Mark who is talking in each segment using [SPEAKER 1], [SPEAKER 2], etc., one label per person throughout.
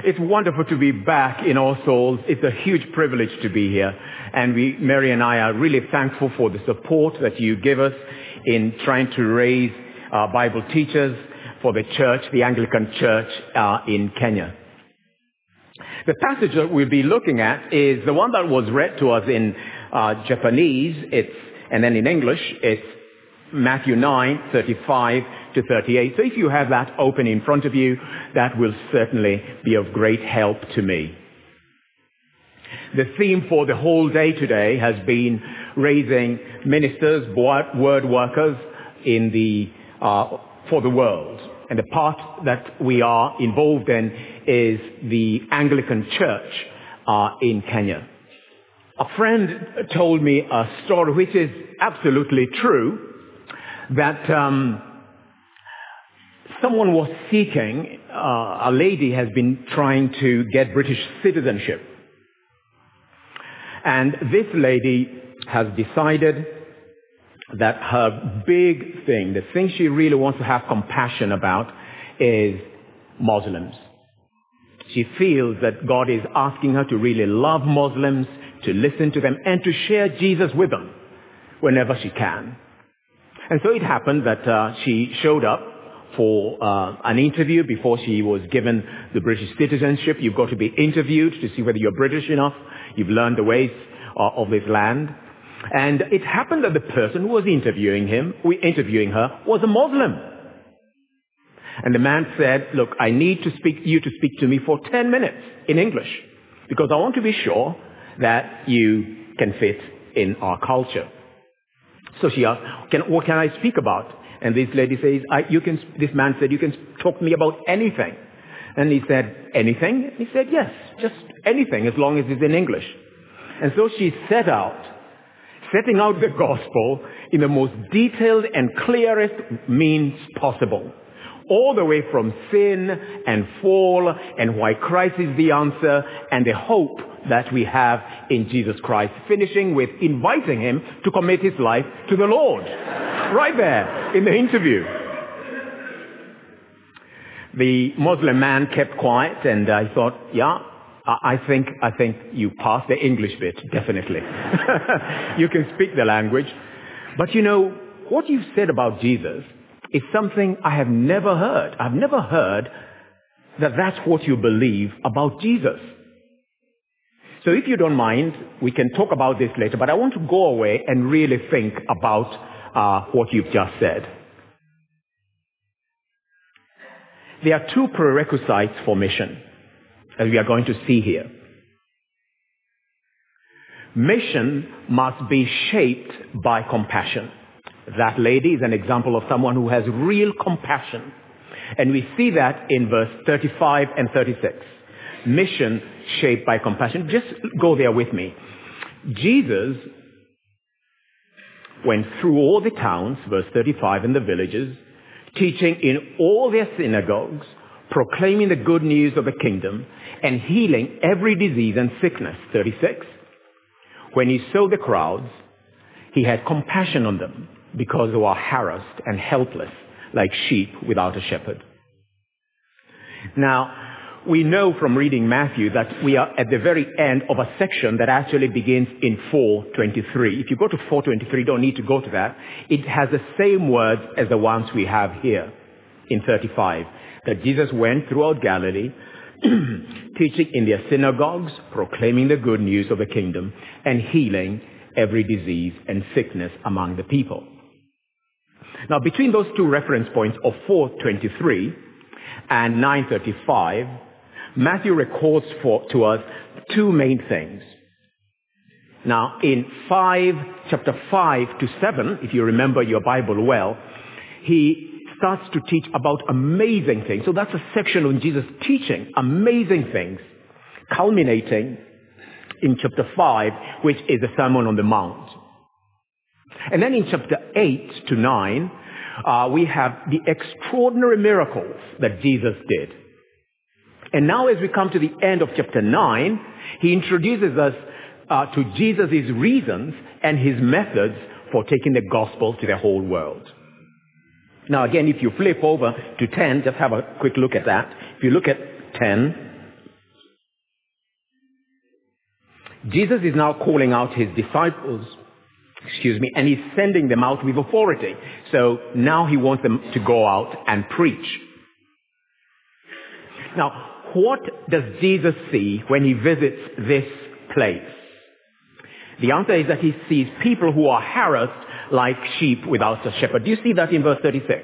[SPEAKER 1] It's wonderful to be back in All Souls. It's a huge privilege to be here. And Mary and I are really thankful for the support that you give us in trying to raise Bible teachers for the church, the Anglican Church in Kenya. The passage that we'll be looking at is the one that was read to us in Japanese, and then in English, it's Matthew 9:35 to 38. So if you have that open in front of you, that will certainly be of great help to me. The theme for the whole day today has been raising ministers, word workers for the world. And the part that we are involved in is the Anglican Church in Kenya. A friend told me a story which is absolutely true, that someone was seeking, a lady has been trying to get British citizenship. And this lady has decided that her big thing, the thing she really wants to have compassion about, is Muslims. She feels that God is asking her to really love Muslims, to listen to them, and to share Jesus with them whenever she can. And so it happened that she showed up for an interview before she was given the British citizenship. You've got to be interviewed to see whether you're British enough. You've learned the ways of this land. And it happened that the person who was interviewing her was a Muslim. And the man said, look, I need you to speak to me for 10 minutes in English, because I want to be sure that you can fit in our culture. So she asked, what can I speak about? And this lady says, this man said, you can talk to me about anything. And he said, anything? He said, yes, just anything, as long as it's in English. And so she setting out the gospel in the most detailed and clearest means possible. All the way from sin and fall and why Christ is the answer and the hope that we have in Jesus Christ, finishing with inviting him to commit his life to the Lord. Right there in the interview. The Muslim man kept quiet, and I thought, yeah, I think you passed the English bit, definitely. You can speak the language. But you know, what you've said about Jesus is something I have never heard. I've never heard that that's what you believe about Jesus. So if you don't mind, we can talk about this later, but I want to go away and really think about what you've just said. There are two prerequisites for mission, as we are going to see here. Mission must be shaped by compassion. That lady is an example of someone who has real compassion. And we see that in verse 35 and 36. Mission shaped by compassion. Just go there with me. Jesus went through all the towns, verse 35, and the villages, teaching in all their synagogues, proclaiming the good news of the kingdom, and healing every disease and sickness. 36. When he saw the crowds, he had compassion on them, because they were harassed and helpless, like sheep without a shepherd. Now, we know from reading Matthew that we are at the very end of a section that actually begins in 4:23. If you go to 4:23, you don't need to go to that. It has the same words as the ones we have here in 35. That Jesus went throughout Galilee, teaching in their synagogues, proclaiming the good news of the kingdom, and healing every disease and sickness among the people. Now, between those two reference points of 4:23 and 9:35, Matthew records to us two main things. Now, in chapter 5 to 7, if you remember your Bible well, he starts to teach about amazing things. So that's a section on Jesus teaching amazing things, culminating in chapter 5, which is the Sermon on the Mount. And then in chapter 8 to 9, we have the extraordinary miracles that Jesus did. And now as we come to the end of chapter 9, he introduces us to Jesus' reasons and his methods for taking the gospel to the whole world. Now again, if you flip over to 10, just have a quick look at that. If you look at 10, Jesus is now calling out his disciples, and he's sending them out with authority. So now he wants them to go out and preach. Now, what does Jesus see when he visits this place? The answer is that he sees people who are harassed like sheep without a shepherd. Do you see that in verse 36?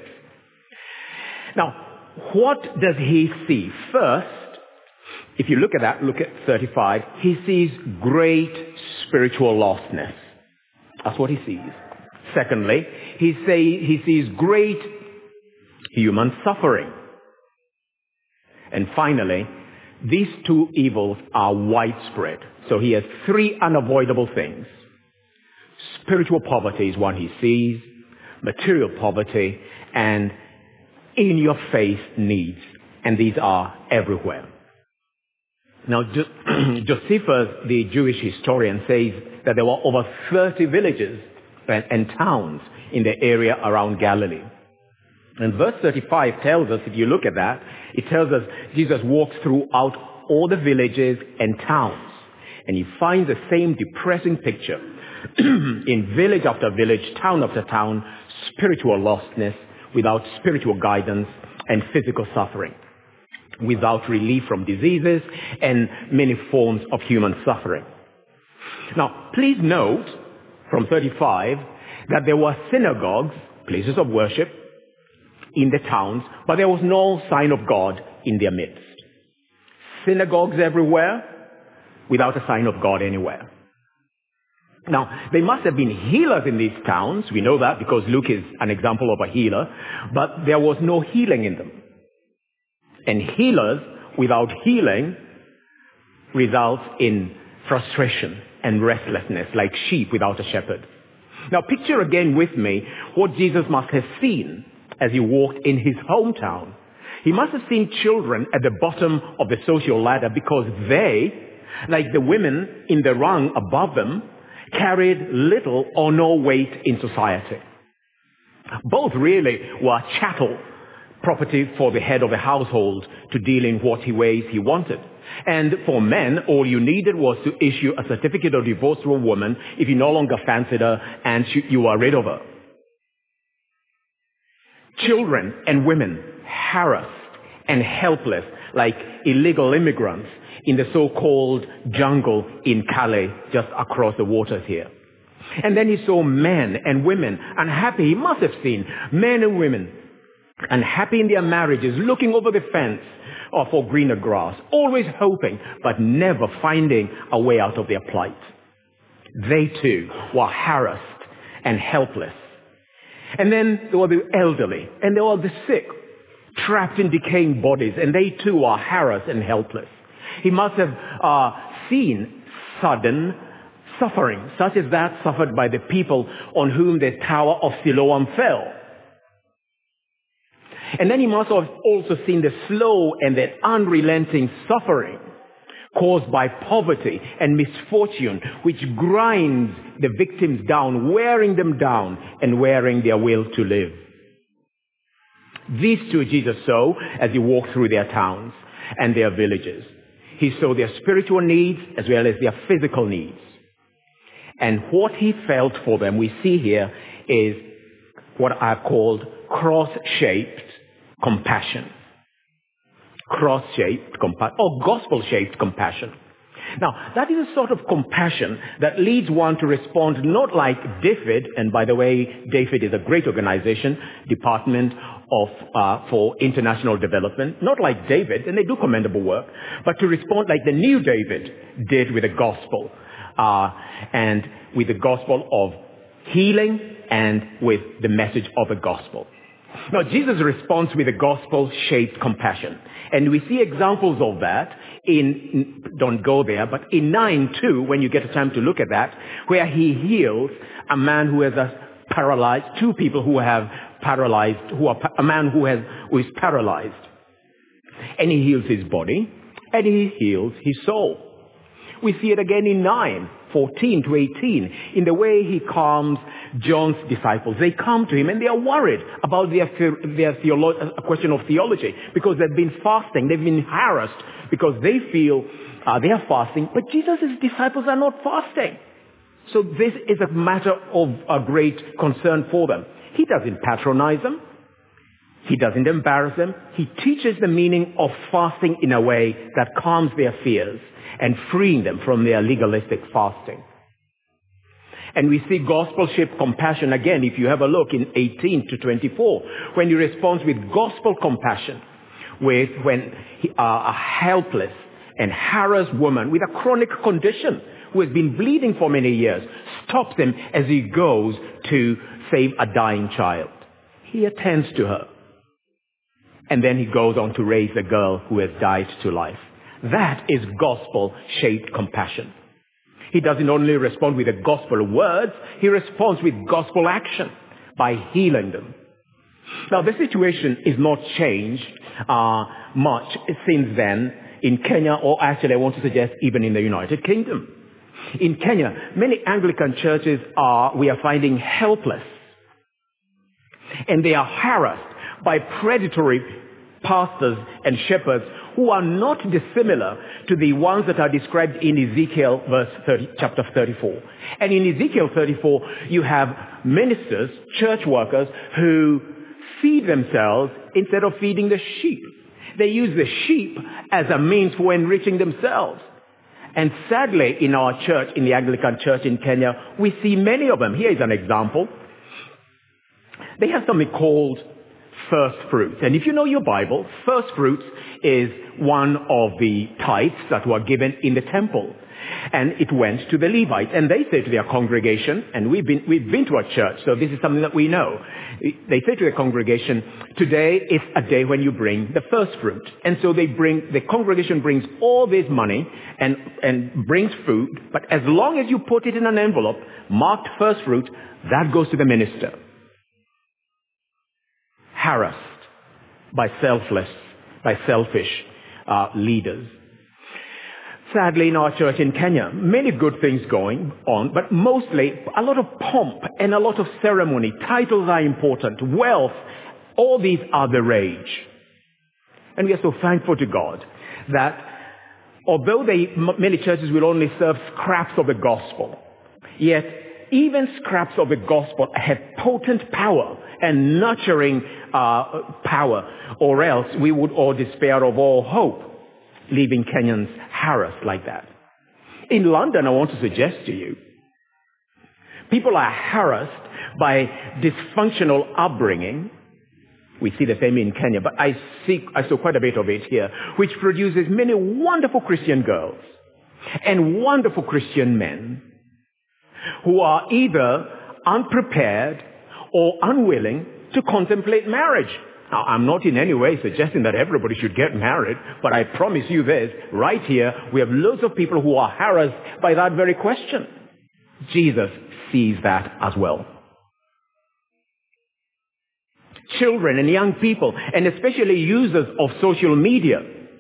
[SPEAKER 1] Now, what does he see? First, if you look at that, look at 35, he sees great spiritual lostness. That's what he sees. Secondly, he sees great human suffering. And finally, these two evils are widespread. So he has three unavoidable things. Spiritual poverty is one he sees, material poverty, and in-your-face needs. And these are everywhere. Now, Josephus, the Jewish historian, says that there were over 30 villages and towns in the area around Galilee. And verse 35 tells us, if you look at that, it tells us Jesus walks throughout all the villages and towns. And he finds the same depressing picture in village after village, town after town, spiritual lostness without spiritual guidance and physical suffering, without relief from diseases and many forms of human suffering. Now, please note from 35 that there were synagogues, places of worship, in the towns, but there was no sign of God in their midst. Synagogues everywhere, without a sign of God anywhere. Now, there must have been healers in these towns. We know that because Luke is an example of a healer, but there was no healing in them. And healers without healing results in frustration and restlessness, like sheep without a shepherd. Now, picture again with me what Jesus must have seen as he walked in his hometown. He must have seen children at the bottom of the social ladder because they, like the women in the rung above them, carried little or no weight in society. Both really were chattel, property for the head of a household to deal in what ways he wanted. And for men, all you needed was to issue a certificate of divorce to a woman if you no longer fancied her and you were rid of her. Children and women harassed and helpless like illegal immigrants in the so-called jungle in Calais, just across the waters here. And then he saw men and women unhappy. He must have seen men and women unhappy in their marriages, looking over the fence for greener grass, always hoping, but never finding a way out of their plight. They too were harassed and helpless. And then there were the elderly, and there were the sick, trapped in decaying bodies, and they too are harassed and helpless. He must have seen sudden suffering, such as that suffered by the people on whom the Tower of Siloam fell. And then he must have also seen the slow and the unrelenting suffering caused by poverty and misfortune, which grinds the victims down, wearing them down and wearing their will to live. These two Jesus saw as he walked through their towns and their villages. He saw their spiritual needs as well as their physical needs. And what he felt for them, we see here, is what I've called cross-shaped compassion. Cross-shaped compassion, or gospel-shaped compassion. Now, that is a sort of compassion that leads one to respond not like David, and by the way, David is a great organization, Department for International Development, not like David, and they do commendable work, but to respond like the new David did with the gospel, and with the gospel of healing and with the message of the gospel. Now, Jesus responds with a gospel-shaped compassion. And we see examples of that don't go there, but in 9:2, when you get a time to look at that, where he heals a man who is paralyzed, two people who have paralyzed, a man who is paralyzed. And he heals his body, and he heals his soul. We see it again in 9:14 to 18, in the way he calms John's disciples. They come to him and they are worried about a question of theology, because they've been fasting, they've been harassed, because they feel They are fasting, but Jesus' disciples are not fasting. So this is a matter of a great concern for them. He doesn't patronize them. He doesn't embarrass them. He teaches the meaning of fasting in a way that calms their fears and freeing them from their legalistic fasting. And we see gospel-shaped compassion again, if you have a look in 18 to 24, when he responds with gospel compassion, when a helpless and harassed woman with a chronic condition who has been bleeding for many years stops him as he goes to save a dying child. He attends to her. And then he goes on to raise a girl who has died to life. That is gospel-shaped compassion. He doesn't only respond with the gospel words, he responds with gospel action by healing them. Now, the situation is not changed much since then in Kenya, or actually I want to suggest even in the United Kingdom. In Kenya, many Anglican churches we are finding helpless. And they are harassed by predatory pastors and shepherds who are not dissimilar to the ones that are described in Ezekiel chapter 34. And in Ezekiel 34, you have ministers, church workers, who feed themselves instead of feeding the sheep. They use the sheep as a means for enriching themselves. And sadly, in our church, in the Anglican church in Kenya, we see many of them. Here is an example. They have something called first fruits. And if you know your Bible, first fruits is one of the tithes that were given in the temple. And it went to the Levites. And they say to their congregation, and we've been to a church, so this is something that we know. They say to the congregation, today is a day when you bring the first fruit. And so the congregation brings all this money and brings food, but as long as you put it in an envelope marked first fruit, that goes to the minister. Harassed by selfish leaders. Sadly, in our church in Kenya, many good things going on, but mostly a lot of pomp and a lot of ceremony. Titles are important. Wealth, all these are the rage. And we are so thankful to God that although many churches will only serve scraps of the gospel, yet even scraps of the gospel have potent power and nurturing power, or else we would all despair of all hope, leaving Kenyans harassed like that. In London, I want to suggest to you, people are harassed by dysfunctional upbringing. We see the same in Kenya, but I saw quite a bit of it here, which produces many wonderful Christian girls and wonderful Christian men who are either unprepared or unwilling to contemplate marriage. Now, I'm not in any way suggesting that everybody should get married, but I promise you this, right here, we have loads of people who are harassed by that very question. Jesus sees that as well. Children and young people, and especially users of social media,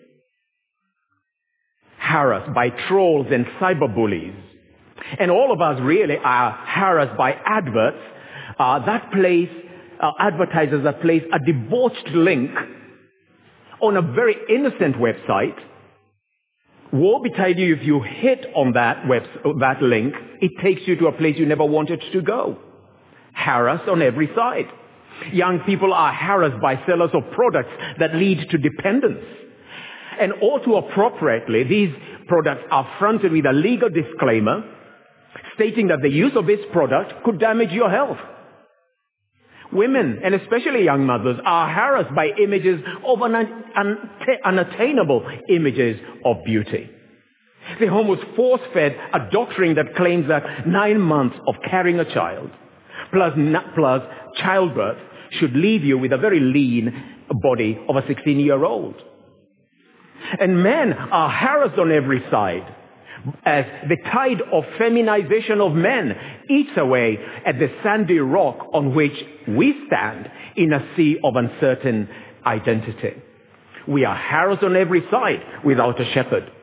[SPEAKER 1] harassed by trolls and cyberbullies. And all of us really are harassed by adverts advertisers that place a debauched link on a very innocent website. Woe betide you if you hit on that link. It takes you to a place you never wanted to go. Harassed on every side. Young people are harassed by sellers of products that lead to dependence. And all too appropriately, these products are fronted with a legal disclaimer stating that the use of this product could damage your health. Women, and especially young mothers, are harassed by images of unattainable images of beauty. They're almost force-fed a doctrine that claims that 9 months of carrying a child plus childbirth should leave you with a very lean body of a 16-year-old. And men are harassed on every side as the tide of feminization of men eats away at the sandy rock on which we stand in a sea of uncertain identity. We are harassed on every side without a shepherd.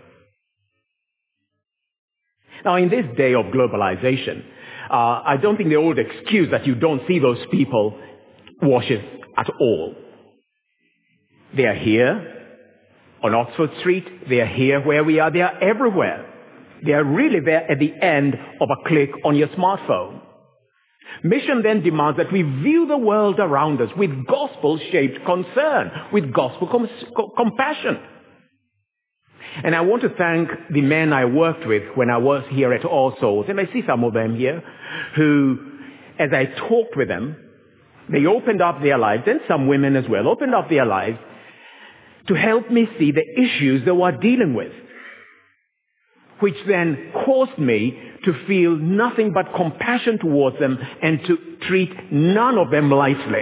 [SPEAKER 1] Now, in this day of globalization, I don't think the old excuse that you don't see those people washes at all. They are here. on Oxford Street. They are here where we are. They are everywhere. They are really there at the end of a click on your smartphone. Mission then demands that we view the world around us with gospel-shaped concern, with gospel compassion. And I want to thank the men I worked with when I was here at All Souls, and I see some of them here, who, as I talked with them, they opened up their lives, and some women as well, opened up their lives to help me see the issues they were dealing with, which then caused me to feel nothing but compassion towards them and to treat none of them lightly.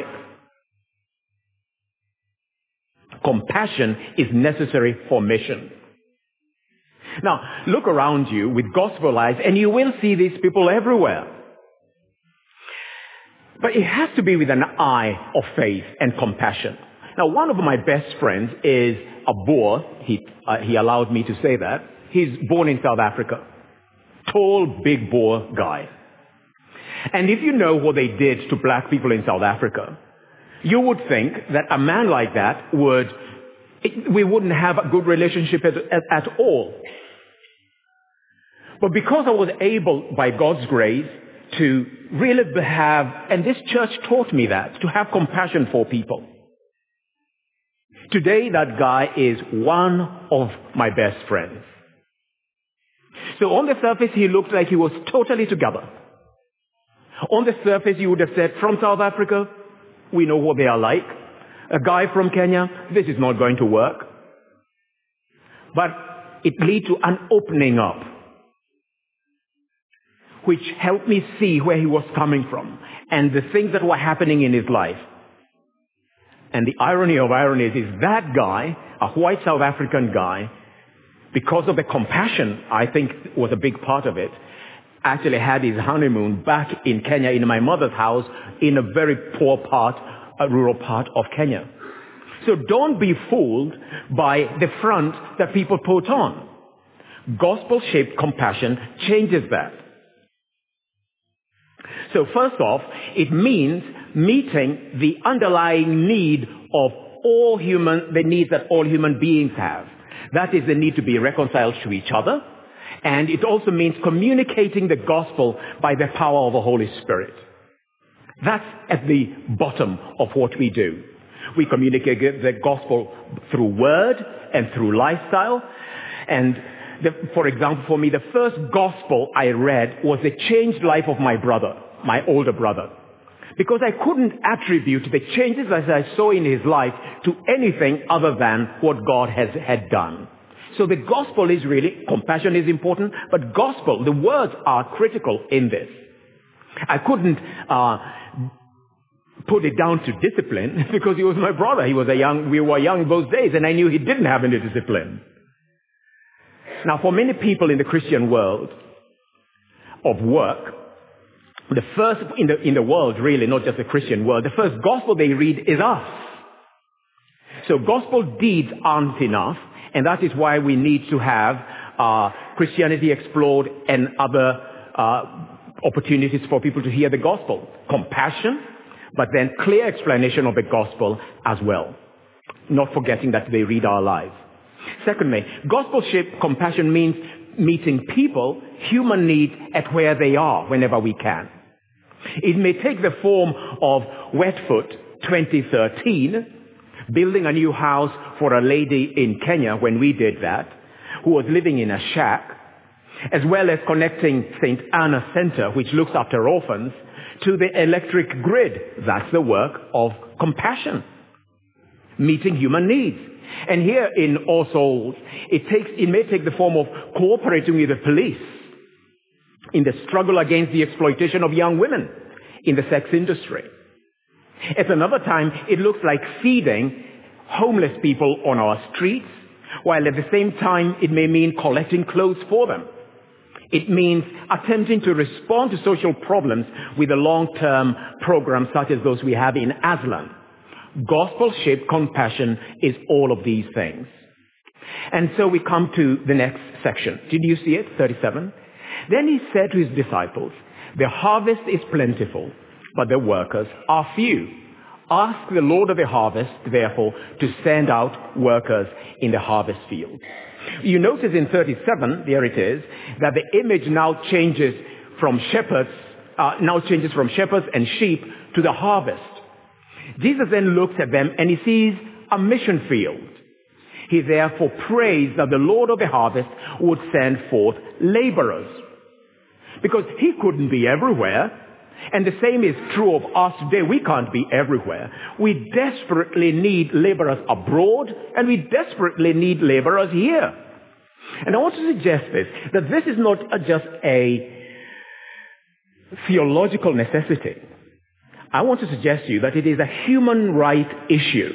[SPEAKER 1] Compassion is necessary for mission. Now, look around you with gospel eyes and you will see these people everywhere. But it has to be with an eye of faith and compassion. Now, one of my best friends is a Boer. He allowed me to say that. He's born in South Africa. Tall, big Boer guy. And if you know what they did to black people in South Africa, you would think that a man like that we wouldn't have a good relationship at all. But because I was able, by God's grace, to really have, and this church taught me that, to have compassion for people. Today, that guy is one of my best friends. So on the surface, he looked like he was totally together. On the surface, you would have said, from South Africa, we know what they are like. A guy from Kenya, this is not going to work. But it led to an opening up, which helped me see where he was coming from and the things that were happening in his life. And the irony of ironies is that guy, a white South African guy, because of the compassion, I think was a big part of it, actually had his honeymoon back in Kenya in my mother's house in a very poor part, a rural part of Kenya. So don't be fooled by the front that people put on. Gospel-shaped compassion changes that. So first off, it means meeting the underlying need of the needs that all human beings have. That is the need to be reconciled to each other. And it also means communicating the gospel by the power of the Holy Spirit. That's at the bottom of what we do. We communicate the gospel through word and through lifestyle. And for example, for me, the first gospel I read was the changed life of my brother, my older brother. Because I couldn't attribute the changes that I saw in his life to anything other than what God had done. So the gospel is really, compassion is important, but gospel, the words are critical in this. I couldn't put it down to discipline because he was my brother. We were young those days, and I knew he didn't have any discipline. Now, for many people in the Christian world of work, the first in the world, really, not just the Christian world, the first gospel they read is us. So gospel deeds aren't enough, and that is why we need to have Christianity Explored and other opportunities for people to hear the gospel. Compassion, but then clear explanation of the gospel as well. Not forgetting that they read our lives. Secondly, gospel-shaped compassion means meeting people, human needs, at where they are whenever we can. It may take the form of Wetfoot 2013, building a new house for a lady in Kenya when we did that, who was living in a shack, as well as connecting St. Anna Center, which looks after orphans, to the electric grid. That's the work of compassion, meeting human needs. And here in All Souls, it may take the form of cooperating with the police in the struggle against the exploitation of young women in the sex industry. At another time, it looks like feeding homeless people on our streets, while at the same time, it may mean collecting clothes for them. It means attempting to respond to social problems with a long-term program such as those we have in Aslan. Gospel-shaped compassion is all of these things. And so we come to the next section. Did you see it? 37. Then he said to his disciples, "The harvest is plentiful, but the workers are few. Ask the Lord of the harvest, therefore, to send out workers in the harvest field. You notice in 37, there it is, that the image now changes from shepherds and sheep to the harvest. Jesus then looks at them and he sees a mission field. He therefore prays that the Lord of the harvest would send forth laborers. Because he couldn't be everywhere. And the same is true of us today. We can't be everywhere. We desperately need laborers abroad, and we desperately need laborers here. And I want to suggest that this is not just a theological necessity. I want to suggest to you that it is a human right issue.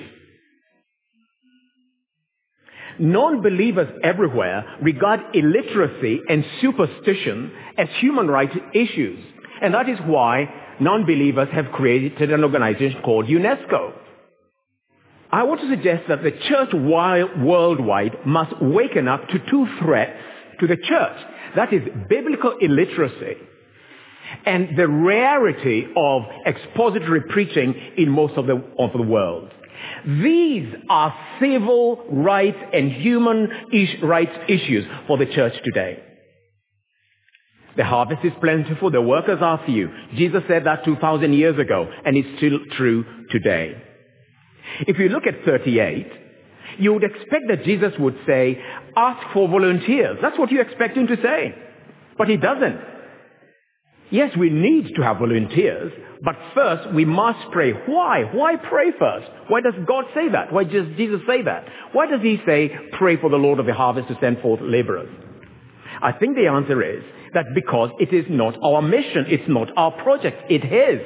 [SPEAKER 1] Non-believers everywhere regard illiteracy and superstition as human rights issues. And that is why non-believers have created an organization called UNESCO. I want to suggest that the church worldwide must waken up to two threats to the church. That is biblical illiteracy and the rarity of expository preaching in most of the world. These are civil rights and human rights issues for the church today. The harvest is plentiful, the workers are few. Jesus said that 2,000 years ago, and it's still true today. If you look at 38, you would expect that Jesus would say, ask for volunteers. That's what you expect him to say. But he doesn't. Yes, we need to have volunteers, but first we must pray. Why? Why pray first? Why does God say that? Why does Jesus say that? Why does he say, pray for the Lord of the harvest to send forth laborers? I think the answer is that because it is not our mission, it's not our project, it is.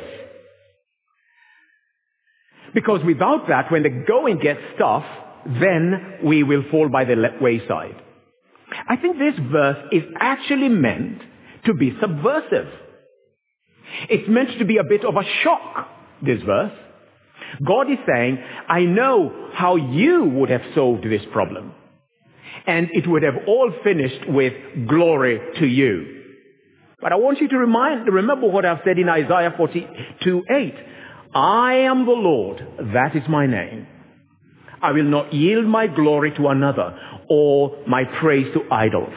[SPEAKER 1] Because without that, when the going gets tough, then we will fall by the wayside. I think this verse is actually meant to be subversive. It's meant to be a bit of a shock, this verse. God is saying, I know how you would have solved this problem. And it would have all finished with glory to you. But I want you to remember what I've said in Isaiah 42:8. I am the Lord, that is my name. I will not yield my glory to another or my praise to idols.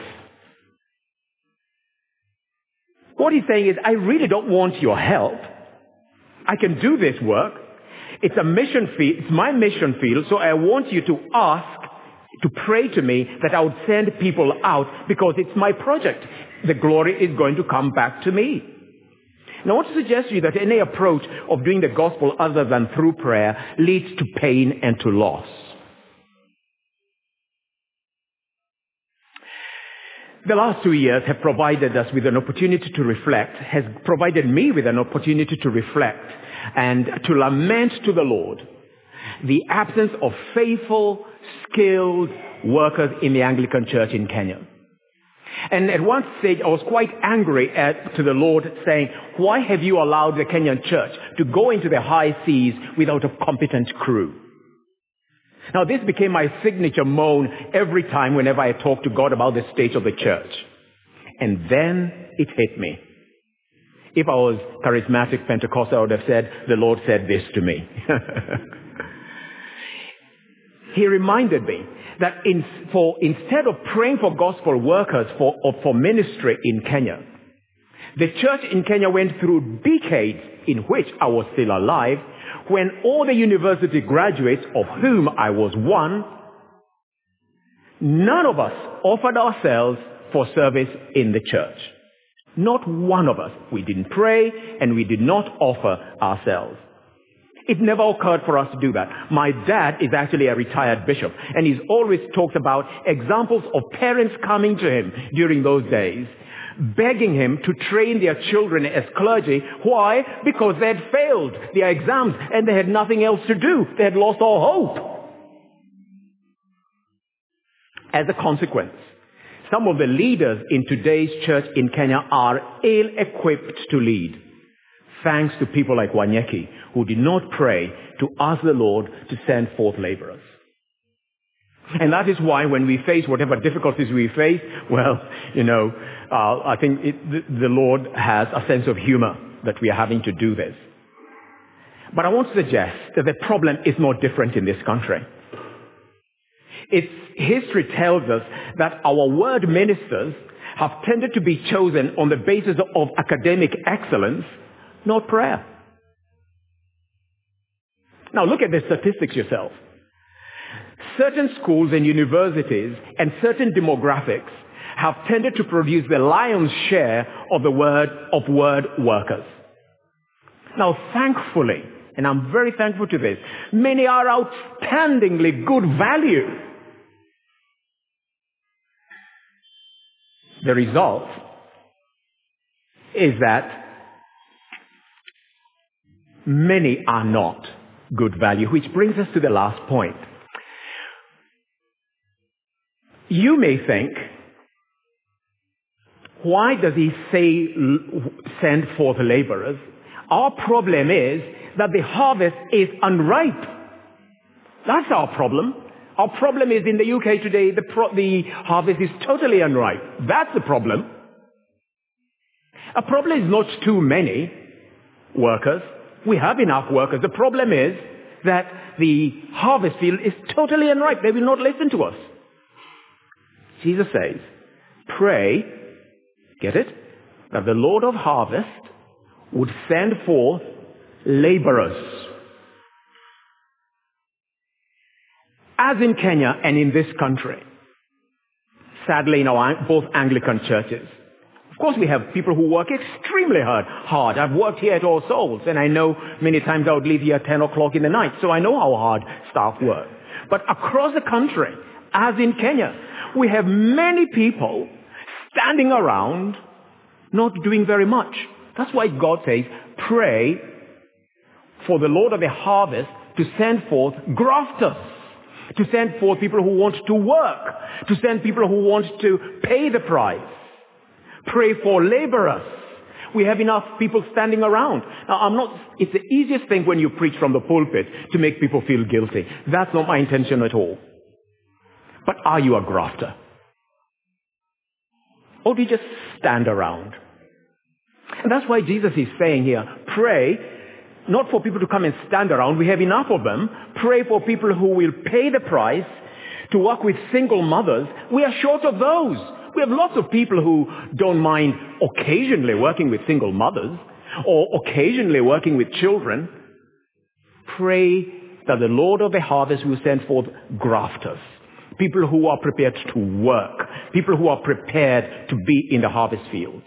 [SPEAKER 1] What he's saying is, I really don't want your help. I can do this work. It's a mission field. It's my mission field. So I want you to ask, to pray to me that I would send people out because it's my project. The glory is going to come back to me. And I want to suggest to you that any approach of doing the gospel other than through prayer leads to pain and to loss. The last 2 years have provided us with an opportunity to reflect, has provided me with an opportunity to reflect and to lament to the Lord the absence of faithful, skilled workers in the Anglican Church in Kenya. And at one stage, I was quite angry to the Lord, saying, why have you allowed the Kenyan church to go into the high seas without a competent crew? Now, this became my signature moan every time whenever I talked to God about the state of the church. And then it hit me. If I was charismatic Pentecostal, I would have said, the Lord said this to me. He reminded me that instead of praying for gospel workers for ministry in Kenya, the church in Kenya went through decades in which I was still alive, when all the university graduates, of whom I was one, none of us offered ourselves for service in the church. Not one of us. We didn't pray and we did not offer ourselves. It never occurred for us to do that. My dad is actually a retired bishop, and he's always talked about examples of parents coming to him during those days, begging him to train their children as clergy. Why? Because they had failed their exams and they had nothing else to do. They had lost all hope. As a consequence, some of the leaders in today's church in Kenya are ill-equipped to lead, thanks to people like Wanyeki, who did not pray to ask the Lord to send forth laborers. And that is why when we face whatever difficulties we face, well, I think the Lord has a sense of humor that we are having to do this. But I want to suggest that the problem is not different in this country. History tells us that our word ministers have tended to be chosen on the basis of academic excellence, not prayer. Now look at the statistics yourself. Certain schools and universities and certain demographics have tended to produce the lion's share of the word workers. Now thankfully, and I'm very thankful to this, many are outstandingly good value. The result is that many are not good value, which brings us to the last point. You may think, why does he say send forth laborers? Our problem is that the harvest is unripe. That's our problem. Our problem is in the UK today, the harvest is totally unripe. That's the problem. A problem is not too many workers. We have enough workers. The problem is that the harvest field is totally unripe. They will not listen to us. Jesus says, pray, get it? That the Lord of harvest would send forth laborers. As in Kenya and in this country, sadly in our both Anglican churches, of course we have people who work extremely hard. I've worked here at All Souls, and I know many times I would leave here at 10 o'clock in the night, so I know how hard staff work. But across the country, as in Kenya, we have many people standing around not doing very much. That's why God says, pray for the Lord of the harvest to send forth grafters, to send forth people who want to work, to send people who want to pay the price. Pray for laborers. We have enough people standing around. Now, it's the easiest thing when you preach from the pulpit to make people feel guilty. That's not my intention at all. But are you a grafter? Or do you just stand around? And that's why Jesus is saying here, pray not for people to come and stand around. We have enough of them. Pray for people who will pay the price to work with single mothers. We are short of those. We have lots of people who don't mind occasionally working with single mothers or occasionally working with children. Pray that the Lord of the harvest will send forth grafters, people who are prepared to work, people who are prepared to be in the harvest field.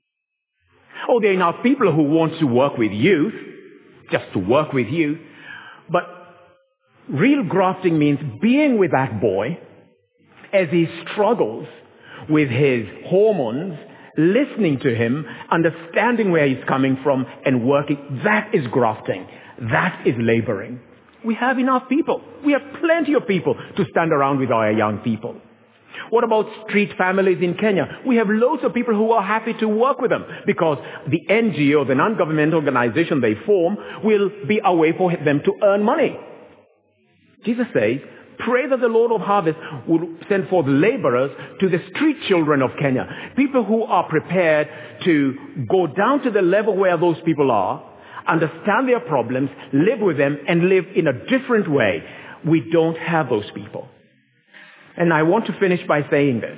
[SPEAKER 1] Oh, there are enough people who want to work with youth, just to work with you. But real grafting means being with that boy as he struggles with his hormones, listening to him, understanding where he's coming from, and working. That is grafting. That is laboring. We have enough people. We have plenty of people to stand around with our young people. What about street families in Kenya? We have loads of people who are happy to work with them because the NGO, the non-governmental organization they form, will be a way for them to earn money. Jesus says, pray that the Lord of harvest will send forth laborers to the street children of Kenya. People who are prepared to go down to the level where those people are, understand their problems, live with them, and live in a different way. We don't have those people. And I want to finish by saying this.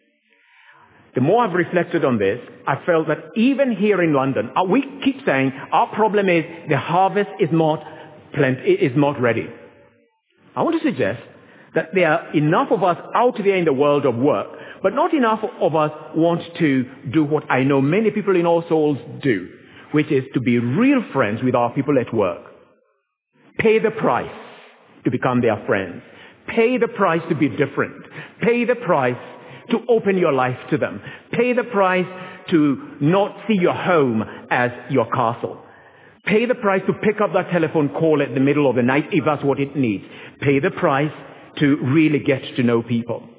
[SPEAKER 1] The more I've reflected on this, I felt that even here in London, we keep saying our problem is the harvest is not ready. I want to suggest that there are enough of us out there in the world of work, but not enough of us want to do what I know many people in All Souls do, which is to be real friends with our people at work. Pay the price to become their friends. Pay the price to be different. Pay the price to open your life to them. Pay the price to not see your home as your castle. Pay the price to pick up that telephone call at the middle of the night if that's what it needs. Pay the price to really get to know people.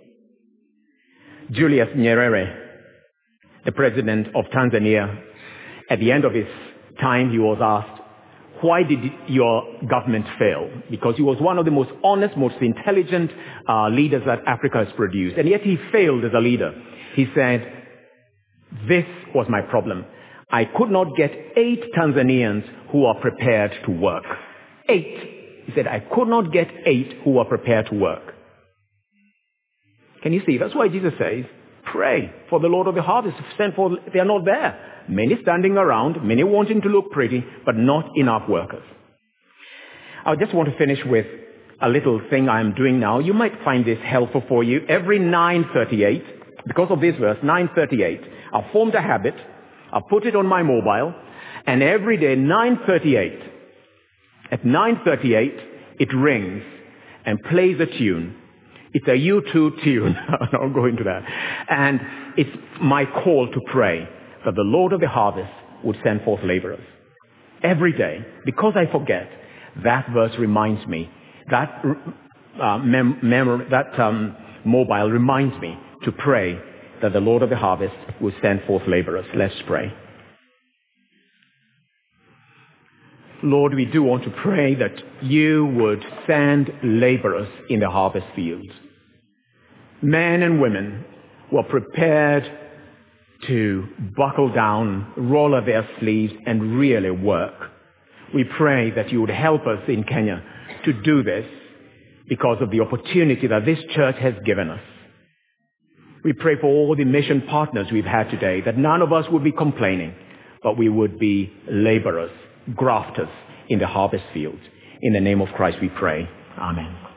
[SPEAKER 1] Julius Nyerere, the president of Tanzania, at the end of his time, he was asked, why did your government fail? Because he was one of the most honest, most intelligent leaders that Africa has produced. And yet he failed as a leader. He said, this was my problem. I could not get 8 Tanzanians who are prepared to work. 8. He said, I could not get 8 who are prepared to work. Can you see? That's why Jesus says, pray for the Lord of the harvest to send forth. They are not there. Many standing around, many wanting to look pretty, but not enough workers. I just want to finish with a little thing I'm doing now. You might find this helpful for you. Every 9:38, because of this verse, 9:38, I've formed a habit. I put it on my mobile, and every day, 9:38, at 9:38, it rings and plays a tune. It's a U2 tune. I'll go into that. And it's my call to pray that the Lord of the harvest would send forth laborers. Every day, because I forget, that verse reminds me, that mobile reminds me to pray that the Lord of the harvest will send forth laborers. Let's pray. Lord, we do want to pray that you would send laborers in the harvest field. Men and women who are prepared to buckle down, roll up their sleeves, and really work. We pray that you would help us in Kenya to do this because of the opportunity that this church has given us. We pray for all the mission partners we've had today, that none of us would be complaining, but we would be laborers, grafters in the harvest field. In the name of Christ we pray. Amen.